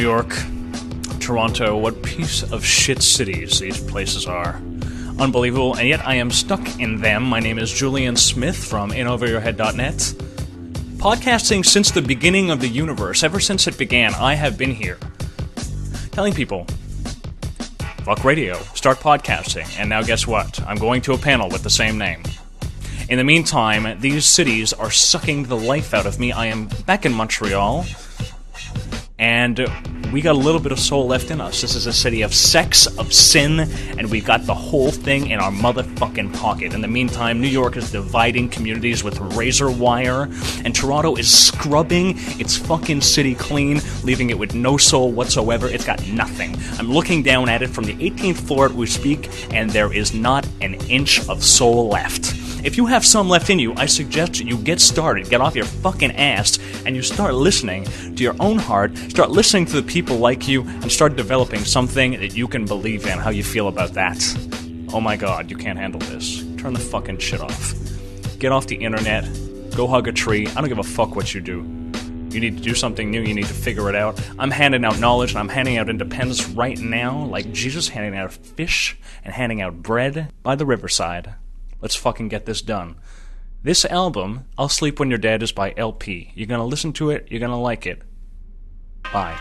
York, Toronto, what piece of shit cities these places are. Unbelievable, and yet I am stuck in them. My name is Julian Smith from InOverYourHead.net. Podcasting since the beginning of the universe, ever since it began, I have been here, telling people, fuck radio, start podcasting, and now guess what? I'm going to a panel with the same name. In the meantime, these cities are sucking the life out of me. I am back in Montreal, and we got a little bit of soul left in us. This is a city of sex, of sin, and we got the whole thing in our motherfucking pocket. In the meantime, New York is dividing communities with razor wire, and Toronto is scrubbing its fucking city clean, leaving it with no soul whatsoever. It's got nothing. I'm looking down at it from the 18th floor as we speak, and there is not an inch of soul left. If you have some left in you, I suggest you get started, get off your fucking ass, and you start listening to your own heart, start listening to the people like you, and start developing something that you can believe in. How you feel about that? Oh my god, you can't handle this. Turn the fucking shit off. Get off the internet, go hug a tree, I don't give a fuck what you do. You need to do something new, you need to figure it out. I'm handing out knowledge, and I'm handing out independence right now, like Jesus handing out fish and handing out bread by the riverside. Let's fucking get this done. This album, I'll Sleep When You're Dead, is by LP. You're gonna listen to it, you're gonna like it. Bye.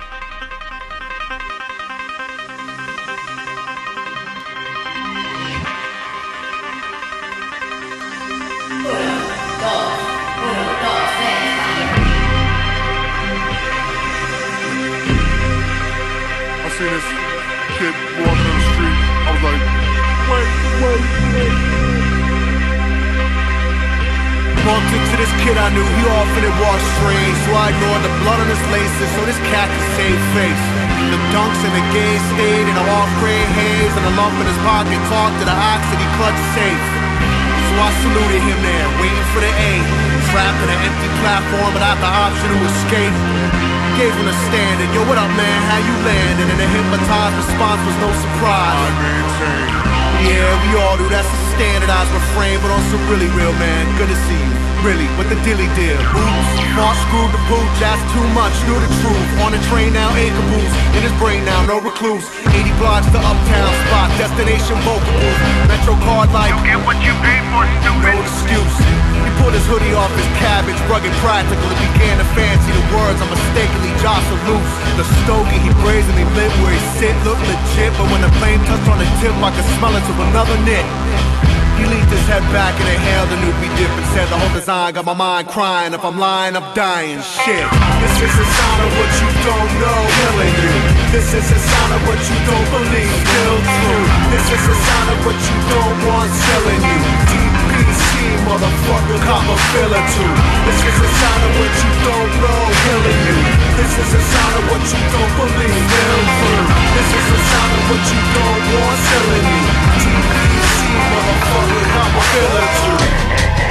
I seen this kid walking on the street. I was like, wait. Bumped into this kid I knew, he often it walked strange. So I ignored the blood on his laces, so this cat could save face. The dunks and the gaze stayed in a off-gray haze, and a lump in his pocket talked to the ox that he clutched safe. So I saluted him there, waiting for the A. Trapped in an empty platform without the option to escape. Gave him a standing, yo, what up, man, how you landing? And the hypnotized response was no surprise. I maintain. Yeah, we all do, that's a standardized refrain, but on some really real, man, good to see you, really, what the dilly did. Oops, Mark screwed the boot, that's too much, knew the truth. On the train now, ain't caboose, in his brain now, no recluse. 80 blocks to uptown spot, destination vocal booth. Metro card like, You get what you pay for, stupid. no excuse. He pulled his hoodie off his cabbage, rugged practical, and began to fancy the words I mistakenly jostled loose. The stogie he brazenly lit where he sit looked legit, but when the flame touched on the tip, I could smell it to another knit. He leaned his head back and inhaled the newbie dip and said the whole design got my mind crying. If I'm lying, I'm dying. Shit. This is a sign of what you don't know, killing you. This is a sign of what you don't believe, still true. This is a sign of what you don't want, selling you. DPC, motherfucker, cop a filler too. This is a sign of what you don't know, killing you. This is a sign of what you don't believe, still true. This is a sign of what you don't want, selling you. DPC, motherfucker, cop a filler too.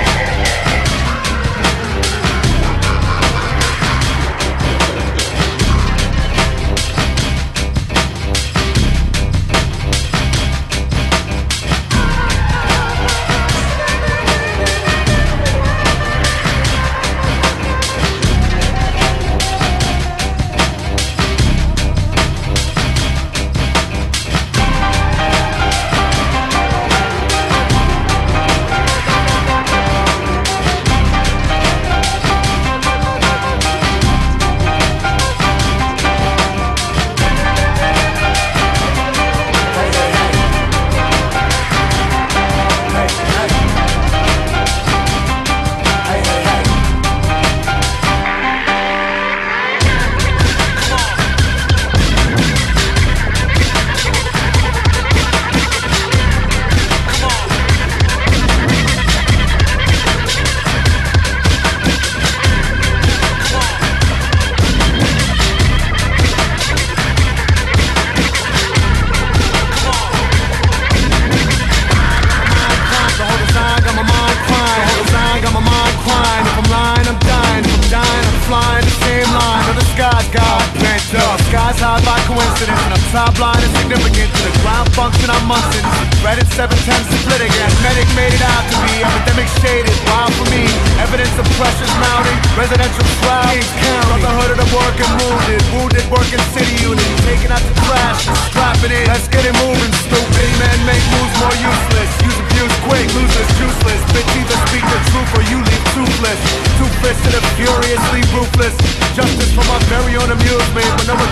Tied by coincidence, and I'm top line is significant to the ground function I'm mustin'. Reddit 710 split again. Medic made it out to be epidemic shaded. Wild for me, evidence of pressures mounting. Residential clouds, Brotherhood of the working wounded, wounded working city.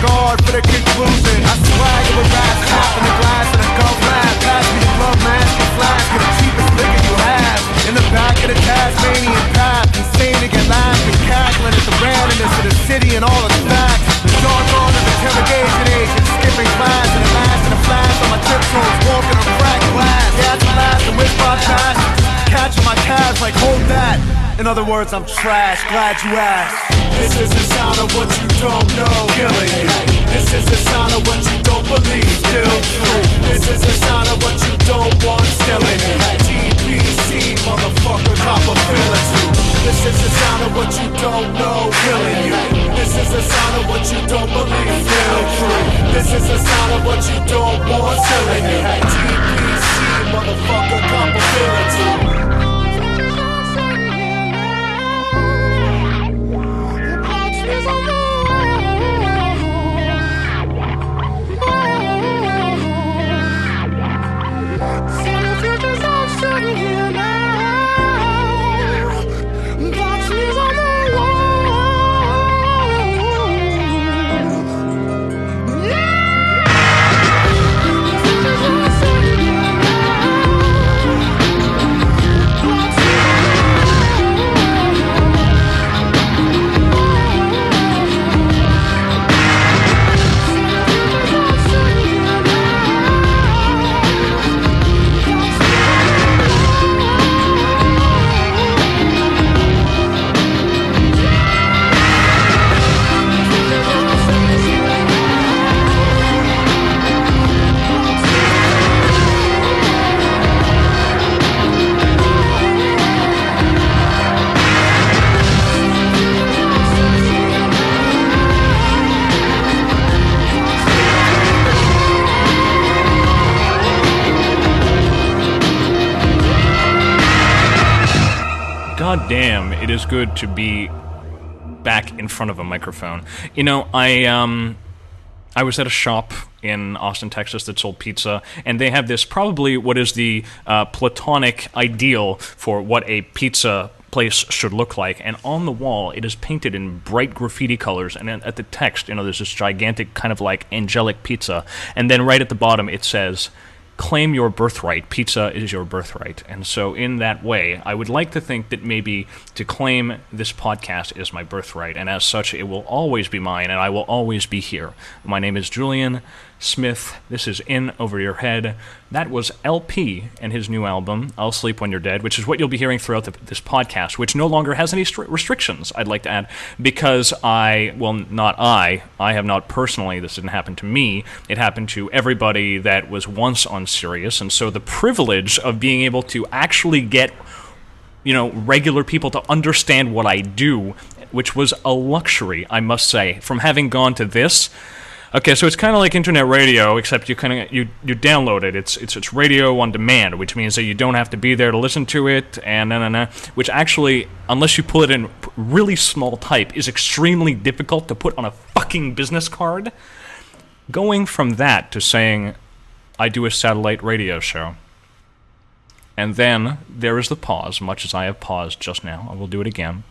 regard for the conclusion. I swagger with rap, tap in the glass and a gum laugh. Pass me the glove mask and flask of the cheapest liquor you have. In the back of the Tasmanian path, insane to get laughed and cackling at the randomness of the city and all its facts. The jargon of interrogation agents, skipping class and a mask and a flash on my tiptoes, walking on cracked glass. Yeah, it's last and with my past, catching my calves like hold that. In other words, I'm trash, glad you asked. This is the sound of what you don't know, killing you. This is the sound of what you don't believe, still true. This is the sound of what you don't want, still in you. TBC, motherfucker, cop a feel or two. This is the sound of what you don't know, killing you. This is the sound of what you don't believe, still true. This is the sound of what you don't want, still in you. TBC, motherfucker, cop a feel or two. God damn, it is good to be back in front of a microphone. You know, I was at a shop in Austin, Texas that sold pizza, and they have this, probably what is the platonic ideal for what a pizza place should look like, and on the wall it is painted in bright graffiti colors, and at the text, you know, there's this gigantic kind of like angelic pizza, and then right at the bottom it says, claim your birthright. Pizza is your birthright. And so in that way, I would like to think that maybe to claim this podcast is my birthright, and as such, it will always be mine, and I will always be here. My name is Julian Smith. This is In Over Your Head. That was LP and his new album, I'll Sleep When You're Dead, which is what you'll be hearing throughout this podcast, which no longer has any restrictions, I'd like to add, because I have not personally, this didn't happen to me, it happened to everybody that was once on Sirius, and so the privilege of being able to actually get, you know, regular people to understand what I do, which was a luxury, I must say, from having gone to this. Okay, so it's kind of like internet radio, except you download it. It's radio on demand, which means that you don't have to be there to listen to it, and which actually, unless you pull it in really small type, is extremely difficult to put on a fucking business card. Going from that to saying, I do a satellite radio show, and then there is the pause, much as I have paused just now. I will do it again.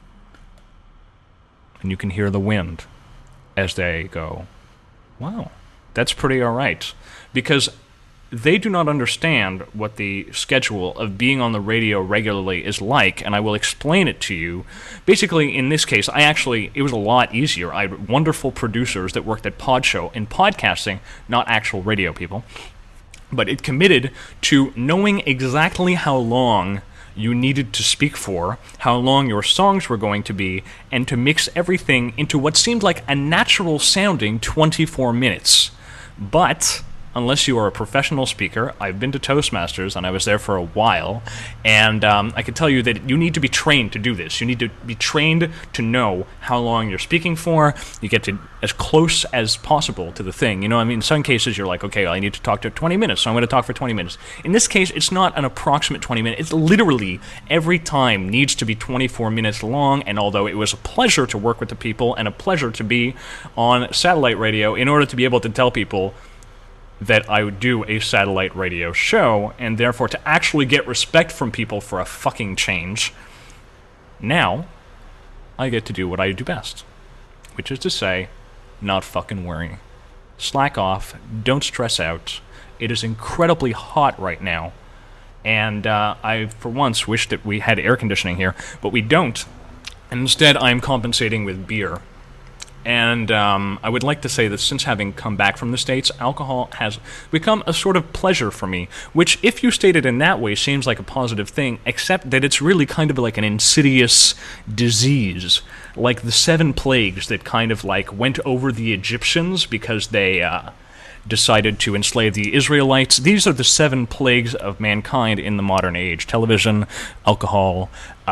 And you can hear the wind as they go, wow, that's pretty alright. Because they do not understand what the schedule of being on the radio regularly is like, and I will explain it to you. Basically, in this case, it was a lot easier. I had wonderful producers that worked at Podshow in podcasting, not actual radio people. But it committed to knowing exactly how long you needed to speak for, how long your songs were going to be, and to mix everything into what seemed like a natural sounding 24 minutes. But unless you are a professional speaker. I've been to Toastmasters, and I was there for a while, and I can tell you that you need to be trained to do this. You need to be trained to know how long you're speaking for. You get to as close as possible to the thing. You know, I mean, in some cases you're like, okay, I need to talk to 20 minutes, so I'm going to talk for 20 minutes. In this case, it's not an approximate 20 minutes. It's literally every time needs to be 24 minutes long, and although it was a pleasure to work with the people and a pleasure to be on satellite radio in order to be able to tell people that I would do a satellite radio show, and therefore to actually get respect from people for a fucking change, now I get to do what I do best, which is to say not fucking worry. Slack off. Don't stress out. It is incredibly hot right now. And I, for once, wish that we had air conditioning here, but we don't. And instead, I'm compensating with beer. And I would like to say that since having come back from the States, alcohol has become a sort of pleasure for me, which, if you state it in that way, seems like a positive thing, except that it's really kind of like an insidious disease, like the 7 plagues that kind of like went over the Egyptians because they decided to enslave the Israelites. These are the 7 plagues of mankind in the modern age. Television, alcohol,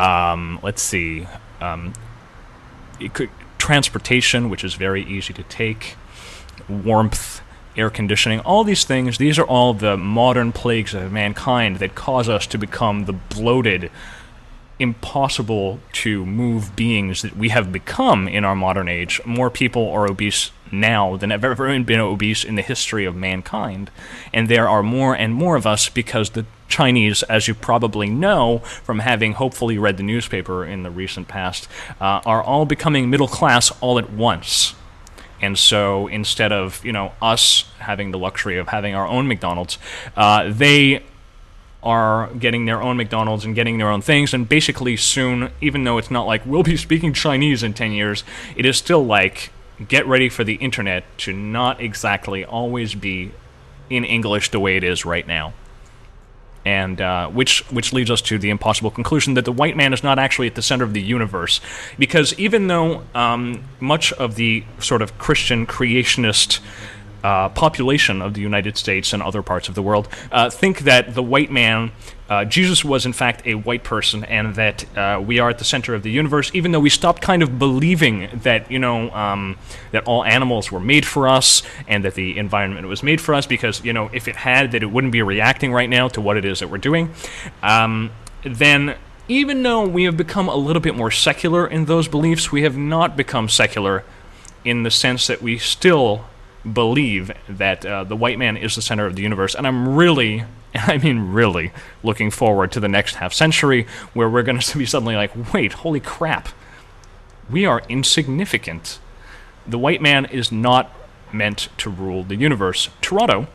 transportation, which is very easy to take, warmth, air conditioning, all these things. These are all the modern plagues of mankind that cause us to become the bloated, impossible to move beings that we have become in our modern age. More people are obese now than have ever been obese in the history of mankind. And there are more and more of us because the Chinese, as you probably know from having hopefully read the newspaper in the recent past, are all becoming middle class all at once. And so instead of, us having the luxury of having our own McDonald's, they are getting their own McDonald's and getting their own things, and basically soon, even though it's not like we'll be speaking Chinese in 10 years, it is still like, get ready for the internet to not exactly always be in English the way it is right now. And which leads us to the impossible conclusion that the white man is not actually at the center of the universe. Because even though much of the sort of Christian creationist population of the United States and other parts of the world think that the white man, Jesus was in fact a white person, and that we are at the center of the universe, even though we stopped kind of believing that, that all animals were made for us, and that the environment was made for us, because, if it had, that it wouldn't be reacting right now to what it is that we're doing, then even though we have become a little bit more secular in those beliefs, we have not become secular in the sense that we still believe that the white man is the center of the universe. And I'm really, I mean really, looking forward to the next half century where we're going to be suddenly like, wait, holy crap, we are insignificant. The white man is not meant to rule the universe. Toronto,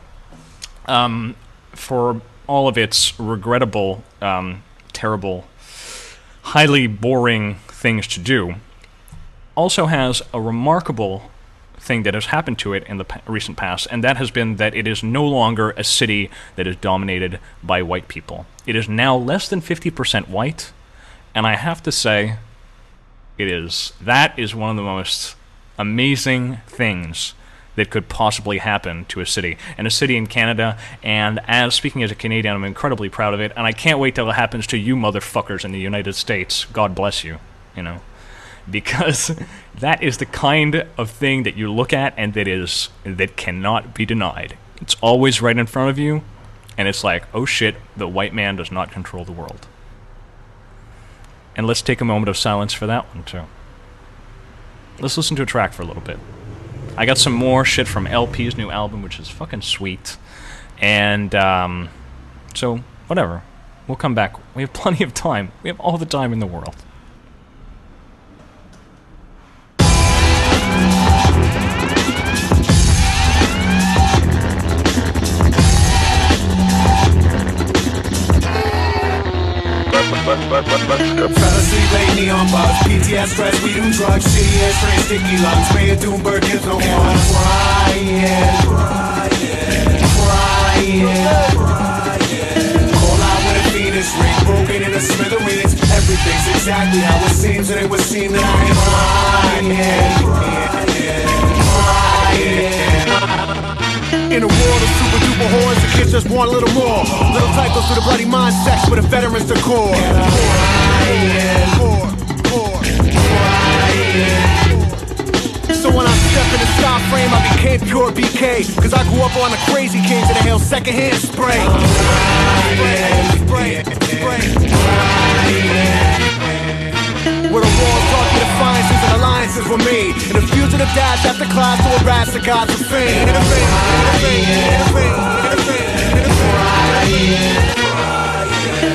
for all of its regrettable, terrible, highly boring things to do, also has a remarkable thing that has happened to it in the recent past, and that has been that it is no longer a city that is dominated by white people. It is now less than 50% white, and I have to say, that is one of the most amazing things that could possibly happen to a city, and a city in Canada. And speaking as a Canadian, I'm incredibly proud of it, and I can't wait till it happens to you motherfuckers in the United States. God bless you, because that is the kind of thing that you look at and that cannot be denied. It's always right in front of you, and it's like, oh shit, the white man does not control the world. And let's take a moment of silence for that one too. Let's listen to a track for a little bit. I got some more shit from LP's new album, which is fucking sweet. And so whatever, we'll come back. We have plenty of time. We have all the time in the world. Fantasy late neon bugs, PTS stress, we do drugs, shitty ass train, sticky lungs, Mayor Doomberg gives no one. Crying. Call out with a Venus ring, broken in a smithereens. Everything's exactly how it seems, and it would seem that I am crying. In a world of super duper whores, the kids just want a little more. Little typos through the bloody mind sex with a veteran's decor. So when I step in the stop frame, I became pure BK. Cause I grew up on the crazy kings and the hell secondhand spray. Where the walls taught me defiances and alliances were made. And a fugitive dash after class to harass the gods of fame.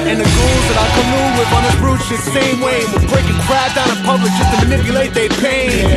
And the ghouls that I collude with on this rude shit, same way. We're breaking crap down in public just to manipulate their pain.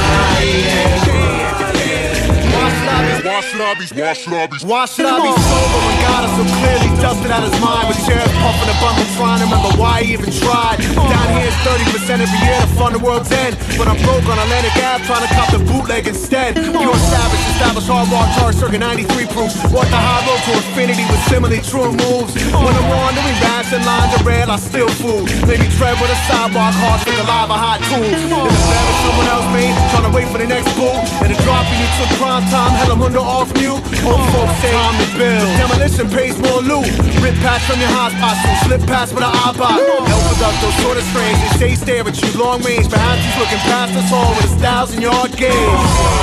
Why should I be sober when God is so clearly dusted out his mind? With sheriff puffing a bundle trying to remember why he even tried. Down here it's 30% every year to fund the world's end. But I'm broke on Atlantic Ave trying to cop the bootleg instead. Pure savage, established hard rock charge, circa 93 proof. Walk the high road to infinity with similarly true moves. When I'm wandering rash and lines of red, I still fool. Maybe tread with a sidewalk, hard stick alive, a hot tool. In the bed of someone else made, trying to wait for the next bull. And the dropping you took prime time, hell I'm under off mute. Old folks say time to build. Demolition pays more loot. Rip past from your hot spot, so slip past with an eyebot. El Producto, sort of strange. They say stare at you long range. Perhaps he's looking past us all with a 1,000-yard gaze.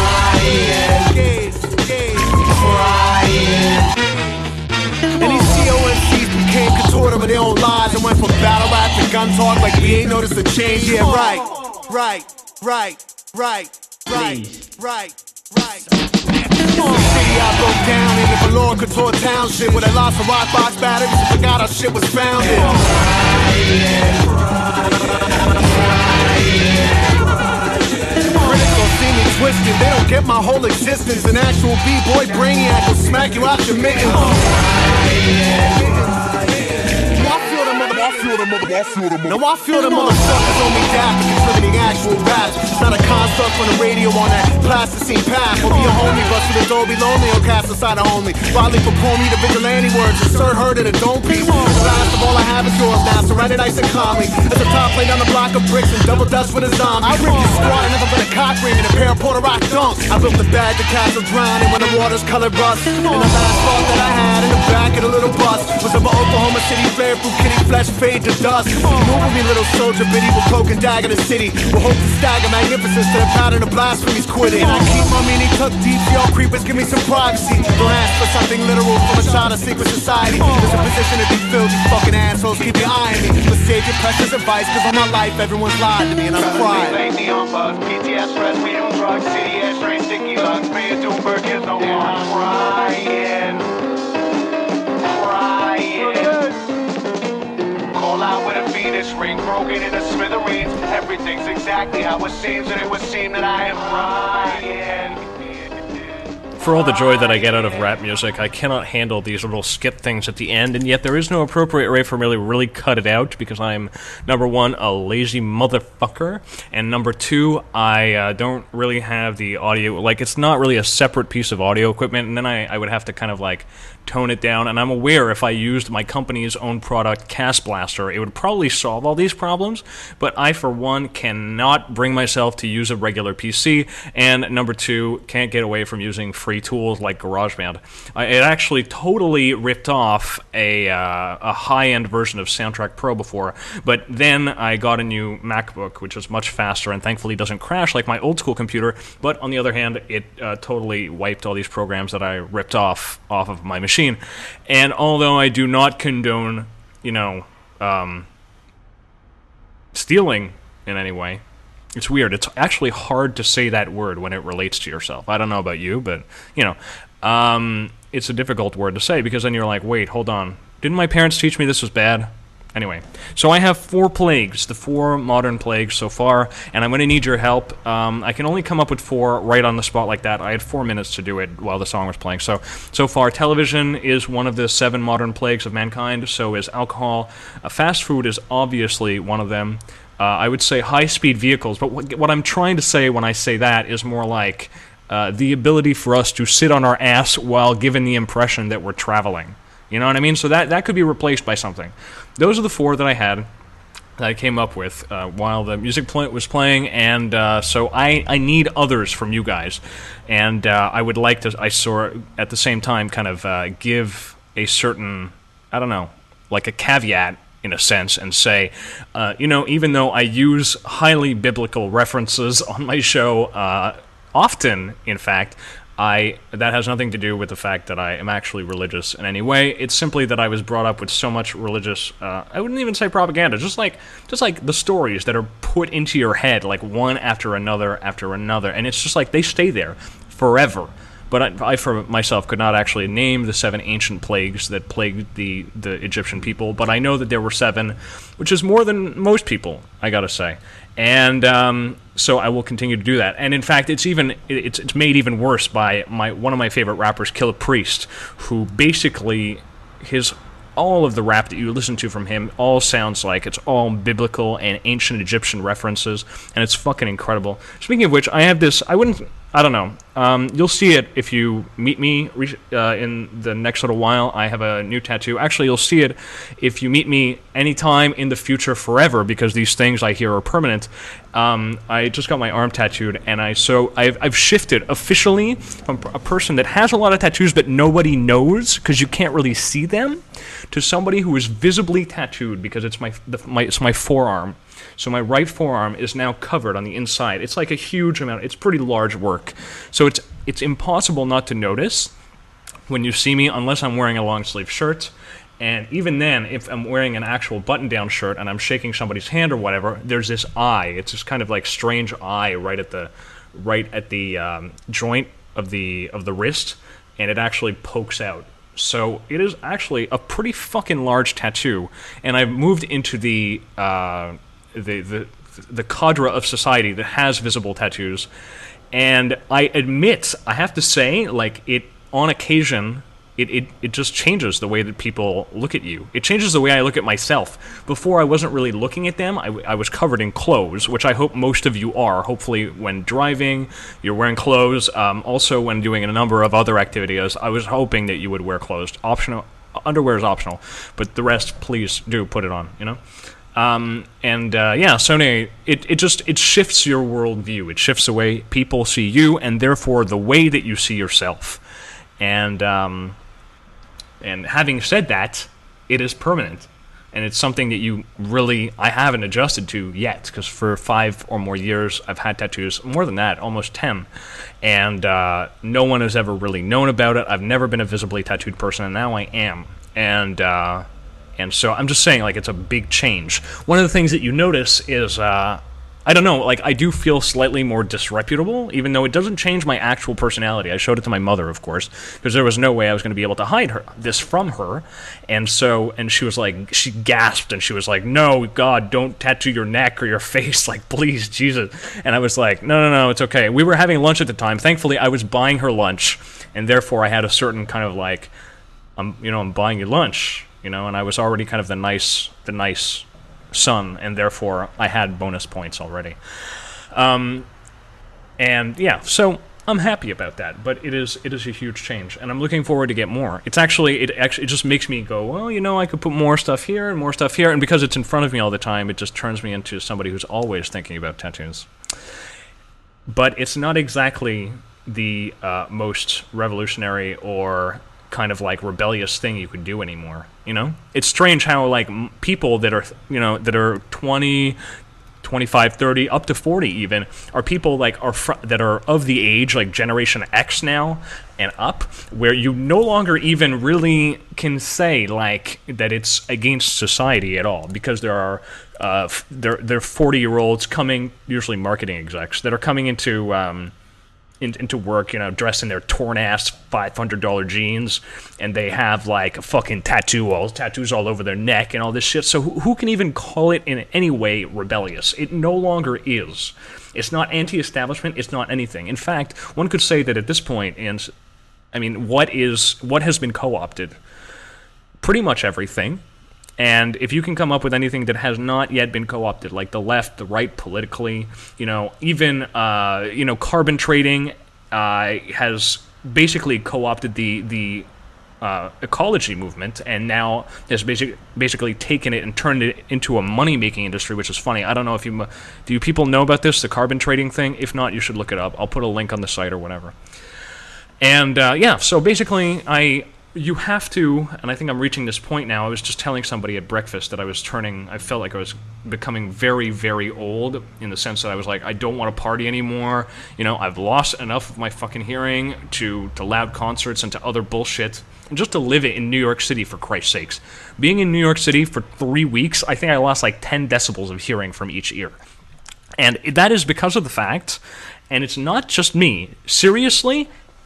And these COMCs became contorted with their own lies and went from battle rap to gun talk like we ain't noticed a change. Yeah, right. City I broke down in the Valor Couture Township where they lost some rock box batteries and forgot our shit was founded. Critics don't see me twisted, they don't get my whole existence. An actual B-boy brainiac will smack you out your mittens. No, I feel the motherfuckers on me daft for contributing actual raps. It's not a construct from the radio on that plasticine path. Or be a homie, bust with Adobe Lonely or cast aside a homely. Widely perform you the vigilante words, insert heard in a dome piece. The last of all I have is yours now, surrounded nice and calmly. As the top play down the block of bricks and double dust with a zombie. I rip your squad and never been a cock ring and a pair of Puerto Rock dunks. I built the bag, the castle drowning when the water's colored rust. And the last thought that I had in the back of the little bus was of an Oklahoma City flare through kitty flesh fade to dust. Move with me, little soldier, biddy with cloak and dagger the city. We'll hope to stagger magnificence to the pattern of blasphemies quitting. And I keep my meaning tucked deep, y'all creepers, give me some privacy. Don't ask for something literal from a child of secret society. There's a position to be filled, you fucking assholes, keep your eye on me. But save your precious advice, cause all my life everyone's lied to me and I'm crying. Neon buzz, PTS, stress, we don't drugs, city ass, straight sticky lugs, Mayor Doomberg is no more. I'm crying. Call out with a Venus ring, broken in a smithereens. Everything's exactly how it seems, and it would seem that I am crying. For all the joy that I get out of rap music, I cannot handle these little skip things at the end, and yet there is no appropriate way for me to really cut it out, because I'm, number one, a lazy motherfucker, and number two, I don't really have the audio, like, it's not really a separate piece of audio equipment, and then I would have to kind of, like, tone it down, and I'm aware if I used my company's own product, Cast Blaster, it would probably solve all these problems, but I, for one, cannot bring myself to use a regular PC, and number two, can't get away from using free tools like GarageBand. It actually totally ripped off a high-end version of Soundtrack Pro before, but then I got a new MacBook, which is much faster and thankfully doesn't crash like my old-school computer, but on the other hand, it totally wiped all these programs that I ripped off of my machine. And although I do not condone, stealing in any way, it's weird. It's actually hard to say that word when it relates to yourself. I don't know about you, but, it's a difficult word to say because then you're like, wait, hold on. Didn't my parents teach me this was bad? Anyway, so I have 4 plagues, the 4 modern plagues so far, and I'm going to need your help. I can only come up with 4 right on the spot like that. I had 4 minutes to do it while the song was playing. So far, television is one of the 7 modern plagues of mankind, so is alcohol. Fast food is obviously one of them. I would say high-speed vehicles, but what I'm trying to say when I say that is more like the ability for us to sit on our ass while given the impression that we're traveling. You know what I mean? So that could be replaced by something. Those are the 4 that I had, that I came up with while the music was playing, and so I need others from you guys. And I would like to, at the same time, kind of give a certain, I don't know, like a caveat, in a sense, and say, even though I use highly biblical references on my show, often, in fact, that has nothing to do with the fact that I am actually religious in any way. It's simply that I was brought up with so much religious, I wouldn't even say propaganda, just like the stories that are put into your head, like one after another, and it's just like they stay there forever. but I for myself could not actually name the 7 ancient plagues that plagued the Egyptian people, but I know that there were 7, which is more than most people, I gotta say. And so I will continue to do that. And in fact, it's made even worse by one of my favorite rappers, Killah Priest, who basically all of the rap that you listen to from him all sounds like it's all biblical and ancient Egyptian references, and it's fucking incredible. Speaking of which, I have this. I don't know. You'll see it if you meet me in the next little while. I have a new tattoo. Actually, you'll see it if you meet me anytime in the future forever, because these things I hear are permanent. I just got my arm tattooed, and I've shifted officially from a person that has a lot of tattoos but nobody knows because you can't really see them, to somebody who is visibly tattooed because it's my forearm. So my right forearm is now covered on the inside. It's like a huge amount. It's pretty large work. So it's impossible not to notice when you see me unless I'm wearing a long sleeve shirt. And even then, if I'm wearing an actual button-down shirt and I'm shaking somebody's hand or whatever, there's this eye. It's this kind of like strange eye right at the joint of the wrist, and it actually pokes out. So it is actually a pretty fucking large tattoo, and I've moved into the cadre of society that has visible tattoos, and I admit, I have to say, like, it on occasion, it just changes the way that people look at you. It changes the way I look at myself. Before, I wasn't really looking at them. I was covered in clothes, which I hope most of you are. Hopefully, when driving, you're wearing clothes. Also, when doing a number of other activities, I was hoping that you would wear clothes. Optional, underwear is optional, but the rest, please do put it on, you know? So anyway, it shifts your worldview. It shifts the way people see you, and therefore the way that you see yourself. And having said that, it is permanent, and it's something that I haven't adjusted to yet, because for 5 or more years I've had tattoos, more than that, almost 10, and no one has ever really known about it. I've never been a visibly tattooed person, and now I am, and so I'm just saying, like, it's a big change. One of the things that you notice is, I don't know, like, I do feel slightly more disreputable, even though it doesn't change my actual personality. I showed it to my mother, of course, because there was no way I was going to be able to hide this from her. And she was like, she gasped, and she was like, no, God, don't tattoo your neck or your face, like, please, Jesus. And I was like, no, it's okay. We were having lunch at the time. Thankfully, I was buying her lunch, and therefore I had a certain kind of, like, I'm buying you lunch, and I was already kind of the nice son, and therefore I had bonus points already. So I'm happy about that, but it is a huge change, and I'm looking forward to get more. It just makes me go, well, I could put more stuff here, and because it's in front of me all the time, it just turns me into somebody who's always thinking about tattoos. But it's not exactly the most revolutionary or kind of like rebellious thing you could do anymore. It's strange how, like, people that are 20, 25, 30, up to 40 even, are people like that are of the age, like Generation X now and up, where you no longer even really can say, like, that it's against society at all, because there are they're 40-year-olds coming, usually marketing execs, that are coming into work, dressed in their torn-ass $500 jeans, and they have, like, a fucking tattoos all over their neck and all this shit. So who can even call it in any way rebellious? It no longer is. It's not anti-establishment. It's not anything. In fact, one could say that at this point, what has been co-opted? Pretty much everything. And if you can come up with anything that has not yet been co-opted, like the left, the right, politically, even carbon trading has basically co-opted the ecology movement, and now has basically taken it and turned it into a money-making industry, which is funny. I don't know if do people know about this, the carbon trading thing? If not, you should look it up. I'll put a link on the site or whatever. And so basically you have to, and I think I'm reaching this point now. I was just telling somebody at breakfast that I felt like I was becoming very, very old, in the sense that I was like, I don't want to party anymore. I've lost enough of my fucking hearing to loud concerts and to other bullshit. And just to live it in New York City, for Christ's sakes. Being in New York City for 3 weeks, I think I lost like 10 decibels of hearing from each ear. And that is because of the fact, and it's not just me, seriously,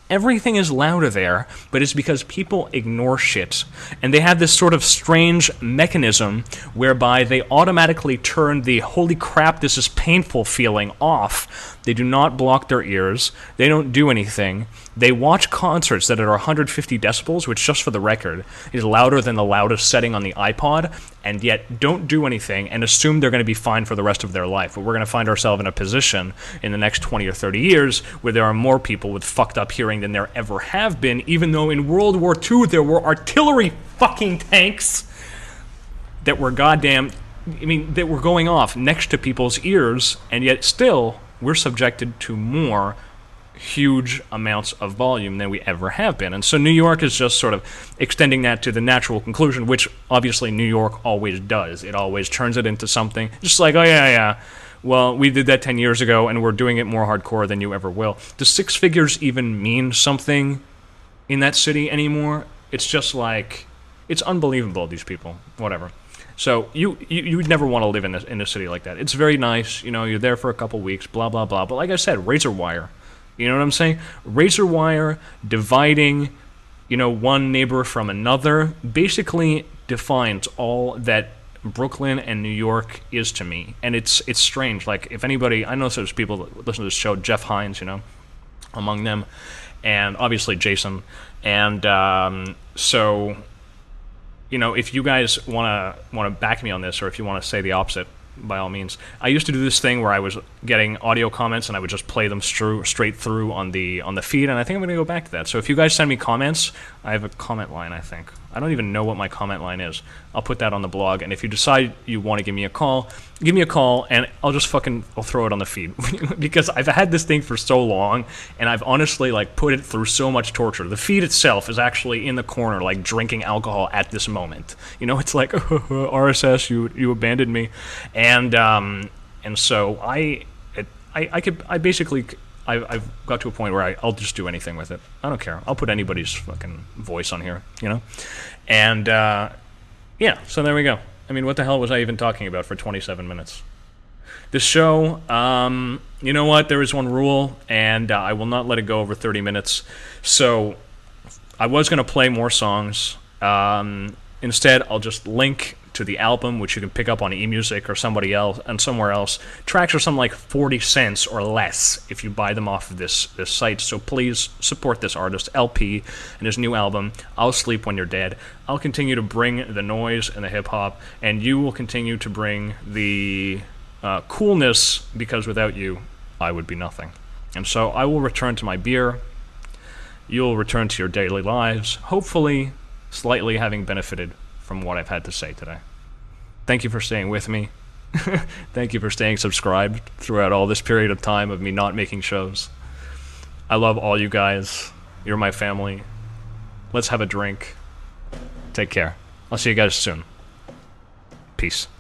everything is louder there, but it's because people ignore shit. And they have this sort of strange mechanism whereby they automatically turn the holy crap, this is painful feeling off. They do not block their ears. They don't do anything. They watch concerts that are 150 decibels, which, just for the record, is louder than the loudest setting on the iPod, and yet don't do anything and assume they're going to be fine for the rest of their life. But we're going to find ourselves in a position in the next 20 or 30 years where there are more people with fucked up hearing than there ever have been, even though in World War II there were artillery fucking tanks that were that were going off next to people's ears, and yet still we're subjected to more huge amounts of volume than we ever have been. And so New York is just sort of extending that to the natural conclusion, which obviously New York always does. It always turns it into something just like, oh yeah, well, we did that 10 years ago and we're doing it more hardcore than you ever will. Does six figures even mean something in that city anymore? It's just like, it's unbelievable, these people. Whatever. So you would never want to live in a city like that. It's very nice, you're there for a couple weeks, blah, blah, blah. But like I said, razor wire. You know what I'm saying? Razor wire dividing, one neighbor from another basically defines all that Brooklyn and New York is to me. And it's strange. Like, if anybody, I know there's people that listen to this show, Jeff Hines, among them, and obviously Jason. And so, if you guys want to back me on this, or if you want to say the opposite, by all means. I used to do this thing where I was getting audio comments and I would just play them straight through on the feed, and I think I'm going to go back to that. So if you guys send me comments, I have a comment line, I think. I don't even know what my comment line is. I'll put that on the blog, and if you decide you want to give me a call, and I'll just I'll throw it on the feed. Because I've had this thing for so long, and I've honestly, put it through so much torture. The feed itself is actually in the corner, drinking alcohol at this moment. It's like, RSS, you abandoned me. And so I've got to a point where I'll just do anything with it. I don't care. I'll put anybody's fucking voice on here, And, so there we go. I mean, what the hell was I even talking about for 27 minutes? This show, you know what? There is one rule, and I will not let it go over 30 minutes. So I was going to play more songs. Instead, I'll just link to the album, which you can pick up on eMusic or somewhere else. Tracks are something like 40 cents or less if you buy them off of this site. So please support this artist, LP, and his new album, I'll Sleep When You're Dead. I'll continue to bring the noise and the hip-hop, and you will continue to bring the coolness, because without you, I would be nothing. And so I will return to my beer. You'll return to your daily lives, hopefully slightly having benefited from what I've had to say today. Thank you for staying with me. Thank you for staying subscribed throughout all this period of time of me not making shows. I love all you guys. You're my family. Let's have a drink. Take care. I'll see you guys soon. Peace.